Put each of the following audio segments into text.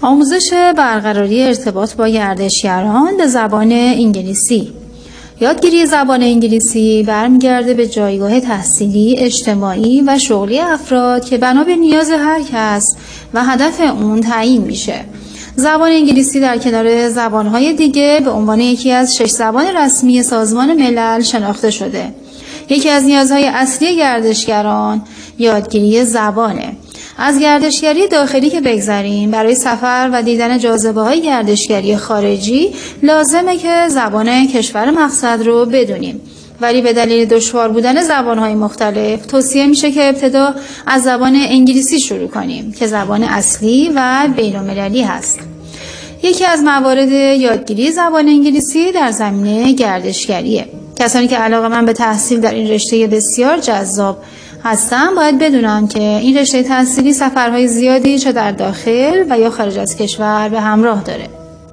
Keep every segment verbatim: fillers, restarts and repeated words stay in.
آموزش برقراری ارتباط با گردشگران به زبان انگلیسی. یادگیری زبان انگلیسی برمیگرده به جایگاه تحصیلی، اجتماعی و شغلی افراد که بنا به نیاز هر کس و هدف اون تعیین میشه. زبان انگلیسی در کنار زبانهای دیگه به عنوان یکی از شش زبان رسمی سازمان ملل شناخته شده. یکی از نیازهای اصلی گردشگران یادگیری زبانه. از گردشگری داخلی که بگذریم، برای سفر و دیدن جاذبه‌های گردشگری خارجی لازمه که زبان کشور مقصد رو بدونیم. ولی به دلیل دشوار بودن زبان‌های مختلف توصیه میشه که ابتدا از زبان انگلیسی شروع کنیم که زبان اصلی و بین‌المللی هست. یکی از موارد یادگیری زبان انگلیسی در زمینه گردشگریه. کسانی که علاقه‌مند به تحصیل در این رشته بسیار جذاب هستن باید بدونن که این رشته تحصیلی سفرهای زیادی چه در داخل و یا خارج از کشور به همراه داره.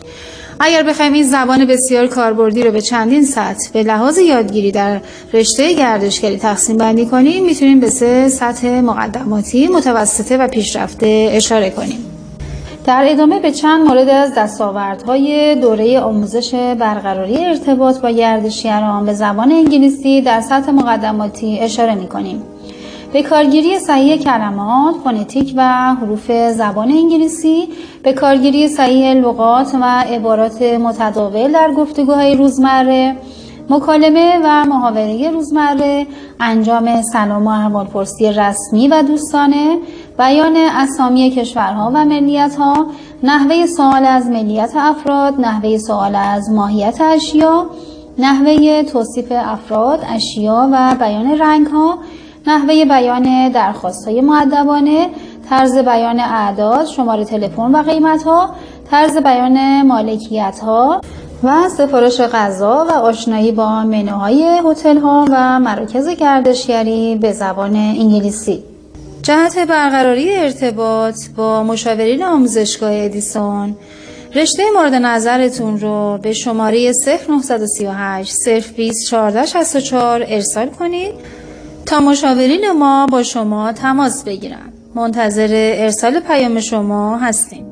اگر بخوایم این زبان بسیار کاربردی رو به چندین سطح به لحاظ یادگیری در رشته گردشگری تقسیم بندی کنیم، میتونیم به سه سطح مقدماتی، متوسطه و پیشرفته اشاره کنیم. در ادامه به چند مورد از دستاوردهای دوره آموزش برقراری ارتباط با گردشگران به زبان انگلیسی در سطح مقدماتی اشاره می‌کنیم. به کارگیری صحیح کلمات، فونتیک و حروف زبان انگلیسی، به کارگیری صحیح لغات و عبارات متداول در گفتگوهای روزمره، مکالمه و محاوره روزمره، انجام سلام و احوالپرسی رسمی و دوستانه، بیان اسامی کشورها و ملیت‌ها، نحوه سوال از ملیت افراد، نحوه سوال از ماهیت اشیا، نحوه توصیف افراد، اشیا و بیان رنگ‌ها، نحوه بیان درخواست‌های مؤدبانه، طرز بیان اعداد، شماره تلفن و قیمت‌ها، طرز بیان مالکیت‌ها و سفارش غذا و آشنایی با منوهای هتل‌ها و مراکز گردشگری به زبان انگلیسی. جهت برقراری ارتباط با مشاورین آموزشگاه ادیسون، رشته مورد نظرتون رو به شماره صفر نه سه هشت صفر بیست چهارده شصت و چهار ارسال کنید تا مشاورین ما با شما تماس بگیرن. منتظر ارسال پیام شما هستیم.